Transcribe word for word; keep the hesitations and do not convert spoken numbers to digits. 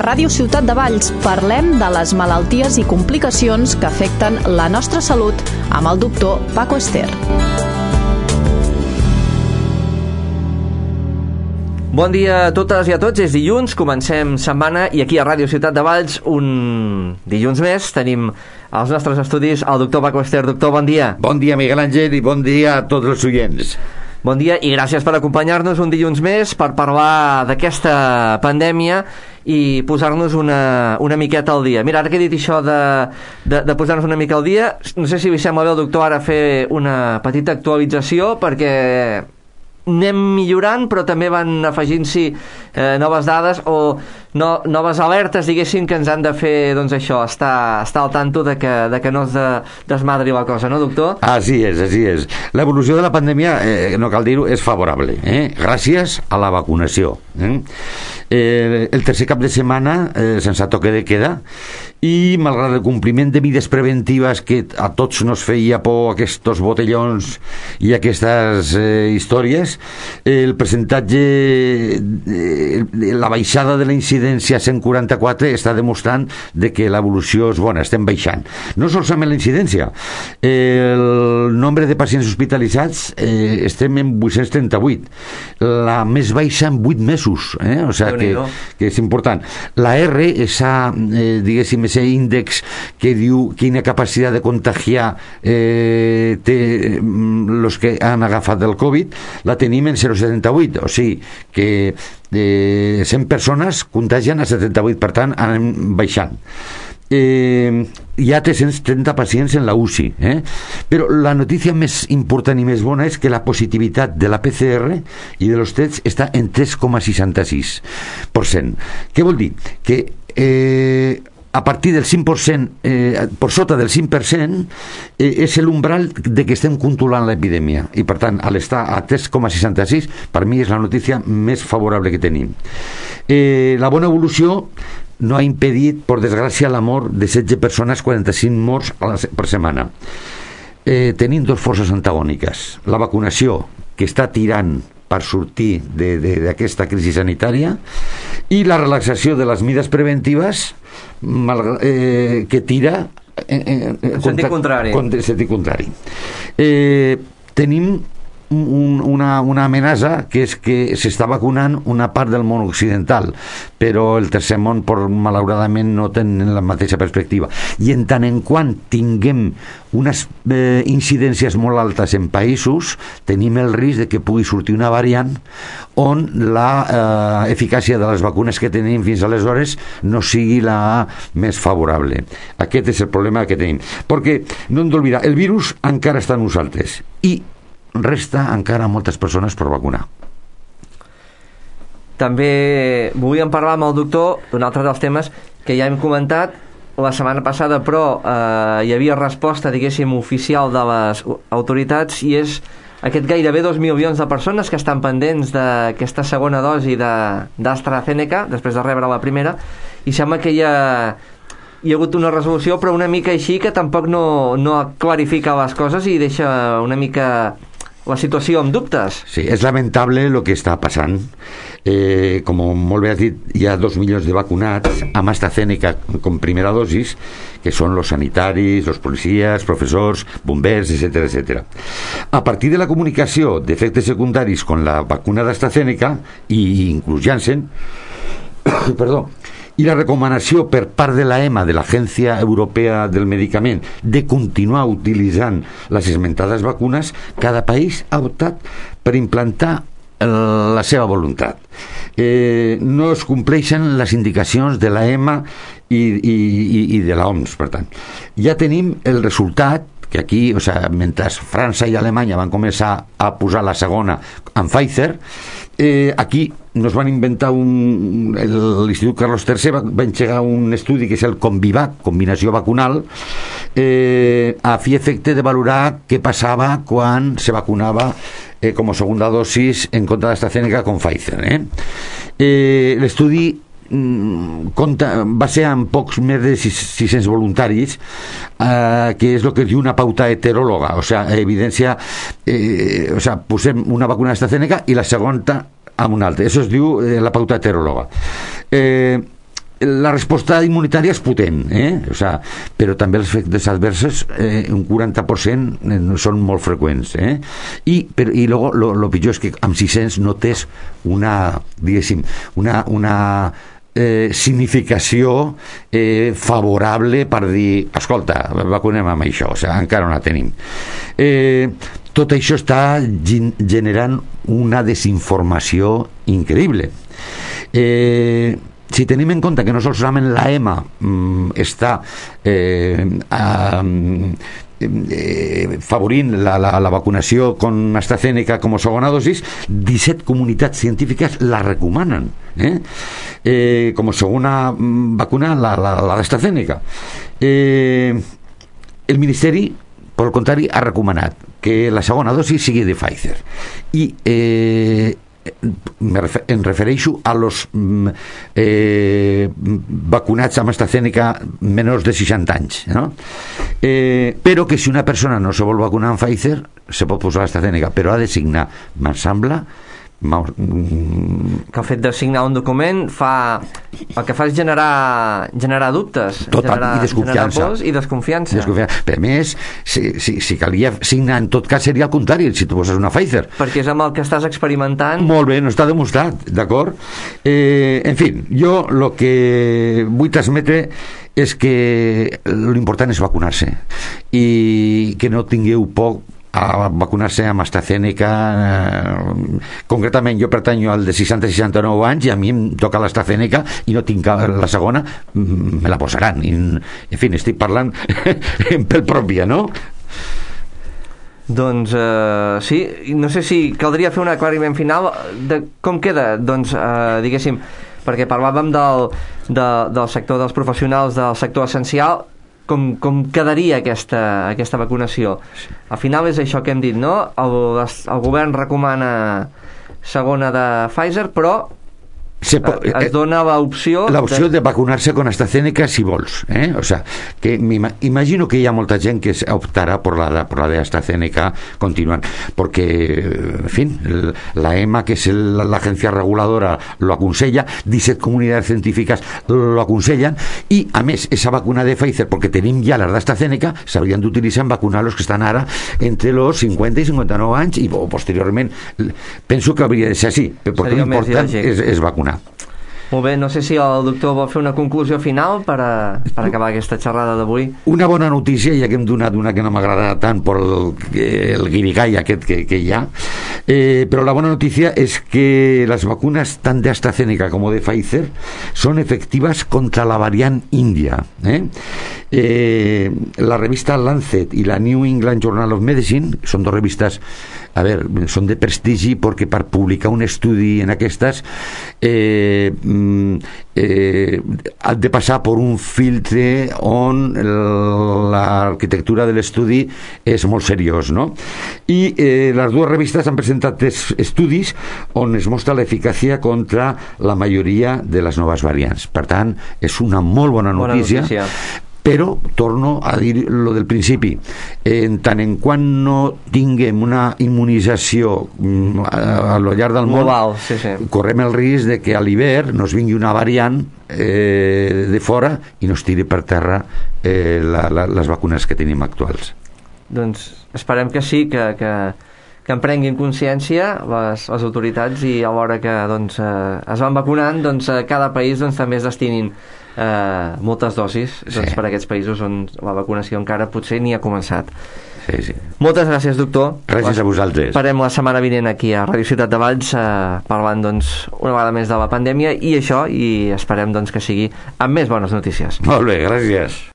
Ràdio Ciutat de Valls parlem de les malalties i complicacions que afecten la nostra salut amb el doctor Paco Ester. Bon dia a totes i a tots, és dilluns, comencem setmana i aquí a Ràdio Ciutat de Valls un dilluns més tenim als nostres estudis el doctor Paco Ester. Doctor, bon dia. Bon dia, Miguel Àngel, i bon dia a tots els oients. Bon dia i gràcies per acompanyar-nos un dilluns més per parlar d'aquesta pandèmia i posar-nos una, una miqueta al dia. Mira, ara que he dit això de, de, de posar-nos una mica al dia, no sé si vi sembla bé el doctor ara fer una petita actualització perquè anem millorant, però també van afegint-s'hi eh, noves dades o no, noves alertes, diguéssim, que ens han de fer, doncs això, estar, estar al tanto de que, de que no es de, desmadri la cosa, no, doctor? Així és, així és. L'evolució de la pandèmia, eh, no cal dir-ho, és favorable, eh? gràcies a la vacunació. Eh? Eh, el tercer cap de setmana, eh, sense toque de queda, i malgrat el compliment de medides preventives que a tots nos feia por aquests botellons i aquestes eh, històries, el percentatge, eh, la baixada de la incidència a cent quaranta-quatre està demostrant de que l'evolució és bona, estem baixant. No solament la incidència, el nombre de pacients hospitalitzats eh, estem en vuit-cents trenta-vuit, la més baixa en vuit mesos, eh? O sigui que, que és important. La R, esa, eh, diguéssim, ese índex que diu quina capacitat de contagiar eh, té los que han agafat el Covid, la tenim en zero coma setanta-vuit, o sigui que de cent persones contagien a setanta-vuit, per tant anem baixant. Eh, hi ha tres-cents trenta pacients en la U C I, eh? Però la notícia més important i més bona és que la positivitat de la P C R i de los tests està en tres coma seixanta-sis per cent. Què vol dir? Que eh, a partir del cinc per cent, eh, per sota del cinc per cent, eh, és l'umbral de que estem controlant l'epidèmia. I, per tant, a l'estar a tres coma seixanta-sis, per mi és la notícia més favorable que tenim. Eh, la bona evolució no ha impedit, per desgràcia, la mort de setze persones, quaranta-cinc morts a la, per setmana. Eh, tenim dues forces antagòniques. La vacunació, que està tirant per sortir d'aquesta crisi sanitària, i la relaxació de les medides preventives mal, eh, que tira en, en, en sentit contrari. En sentit contrari. Eh, tenim un, una, una amenaça que és que s'està vacunant una part del món occidental, però el tercer món per, malauradament no tenen la mateixa perspectiva, i en tant en quant tinguem unes eh, incidències molt altes en països, tenim el risc de que pugui sortir una variant on la eh, eficàcia de les vacunes que tenim fins aleshores no sigui la més favorable. Aquest és el problema que tenim, perquè no hem d'oblidar, el virus encara està en nosaltres i resta encara moltes persones per vacunar. També volíem parlar amb el doctor d'un altre dels temes que ja hem comentat la setmana passada, però eh, hi havia resposta, diguéssim, oficial de les autoritats, i és aquest gairebé dos milions de persones que estan pendents d'aquesta segona dosi d'AstraZeneca després de rebre la primera, i sembla que hi ha hi ha hagut una resolució, però una mica així, que tampoc no, no clarifica les coses i deixa una mica la situació amb dubtes. Sí, és lamentable el que està passant. Eh, com molt bé has dit, hi ha dos milions de vacunats amb AstraZeneca com primera dosis, que són els sanitaris, els policies, professors, bombers, etcètera, etcètera. A partir de la comunicació d'efectes secundaris con la vacuna d'AstraZeneca i inclús Janssen, perdó, i la recomanació per part de l'E M A, de l'Agència Europea del Medicament, de continuar utilitzant les esmentades vacunes, cada país ha optat per implantar la seva voluntat. Eh, no es compleixen les indicacions de l'E M A i, i, i de l'O M S, per tant. Ja tenim el resultat que aquí, o sigui, mentre França i Alemanya van començar a posar la segona amb Pfizer, eh, aquí nos van inventar un, l'Institut Carlos tercer va, va engegar un estudi que és el Convivac, combinació vacunal, eh, a fi efecte de valorar què passava quan se vacunava eh, com a segunda dosis en contra d'AstraZeneca con Pfizer. Eh? Eh, l'estudi compta, va ser amb pocs més de sis-cents voluntaris, eh, que és el que diu una pauta heteròloga, o sigui, evidència, eh, o sigui, posem una vacuna d'AstraZeneca i la segona amb una altra. Això es diu eh, la pauta heteròloga. Eh, la resposta immunitària és potent, eh? O sea, però també els efectes adversos, eh, un quaranta per cent són molt freqüents, eh? I, però, i luego, lo, lo pitjor és que amb sis-cents no tens una, diguéssim, una, una eh, significació eh, favorable per dir, escolta, vacunem amb això, o sea, encara no la tenim. Eh, tot això està generant una desinformació increïble. Eh, si tenim en compte que no solament la E M A mm, està eh, a, eh, favorint la, la, la vacunació con AstraZeneca com a segona dosis, disset comunitats científiques la recomanen eh? Eh, com a segona vacuna la, la, la d'AstraZeneca. Eh, el Ministeri, per el contrari, ha recomanat que la segona dosi sigui de Pfizer. I eh, me refer, em refereixo a los eh, vacunats amb AstraZeneca menors de seixanta anys, no? Eh, però que si una persona no se vol vacunar amb Pfizer se pot posar AstraZeneca, però ha de signar, m'ensembla, que el fet de signar un document fa, el que fa és generar generar dubtes, total, generar, i desconfiança, generar pors i desconfiança. desconfiança. Per més, si, si, si calia signar, en tot cas seria al contrari si tu poses una Pfizer, perquè és amb el que estàs experimentant. Molt bé, no està demostrat, d'acord? Eh, en fi, jo el que vull transmetre és que l'important és vacunar-se i que no tingueu por a vacunar-se amb AstraZeneca. Eh, concretament jo pertanyo al de seixanta a seixanta-nou anys i a mi em toca l'AstraZeneca i no tinc la segona, me la posaran i, en fi, estic parlant pel pròpia, no? Doncs eh, sí, no sé si caldria fer un aclariment final de com queda, doncs eh, diguéssim, perquè parlàvem del, de, del sector dels professionals del sector essencial. Com, com quedaria aquesta, aquesta vacunació? Al final és això que hem dit, no? El, el govern recomana segona de Pfizer, però Se po- es dona l'opció l'opció de... de vacunar-se con AstraZeneca si vols, eh? O sea, que imagino que hi ha molta gent que optarà por la, por la de AstraZeneca continuant, porque, en fin, la E M A, que es el, la agencia reguladora, lo aconsella, disset comunitats científiques lo aconsellen, i a més, esa vacuna de Pfizer, porque tenim ja la d'AstraZeneca, s'haurien d'utilitzar en vacunar los que estan ara entre los cinquanta i cinquanta-nou anys, i o, posteriorment penso que hauria de ser així, perquè l'important és, és vacunar. Molt bé, no sé si el doctor vol fer una conclusió final per, a, per acabar aquesta xerrada d'avui. Una bona notícia, ja que hem donat una que no m'agrada tant per el, el guirigall aquest que, que hi ha, eh, però la bona notícia és que les vacunes tant d'AstraZeneca com de Pfizer són efectives contra la variant índia. Eh? Eh, la revista Lancet i la New England Journal of Medicine són dues revistes, a veure, són de prestigi perquè per publicar un estudi en aquestes eh, eh, han de passar per un filtre on l'arquitectura de l'estudi és molt seriós, no? I eh, les dues revistes han presentat estudis on es mostra l'eficàcia contra la majoria de les noves variants. Per tant, és una molt bona notícia, bona notícia. Però torno a dir lo del principi, en tant en quant no tinguem una immunització a, a lo llarg del món, global, sí, sí. correm el risc de que a l'hivern nos vingui una variant eh, de fora i nos tiri per terra eh, la, la, les vacunes que tenim actuals. Doncs esperem que sí, que, que, que en prenguin consciència les, les autoritats, i a l'hora que doncs, eh, es van vacunant, doncs, a cada país doncs, també es destinin Eh, moltes dosis, doncs, sí. per a aquests països on la vacunació encara potser ni ha començat. Sí, sí. Moltes gràcies, doctor. Gràcies a vosaltres. Esperem la setmana vinent aquí a Ràdio Ciutat de Valls eh, parlant doncs, una vegada més de la pandèmia i això, i esperem doncs, que sigui amb més bones notícies. Molt bé, gràcies.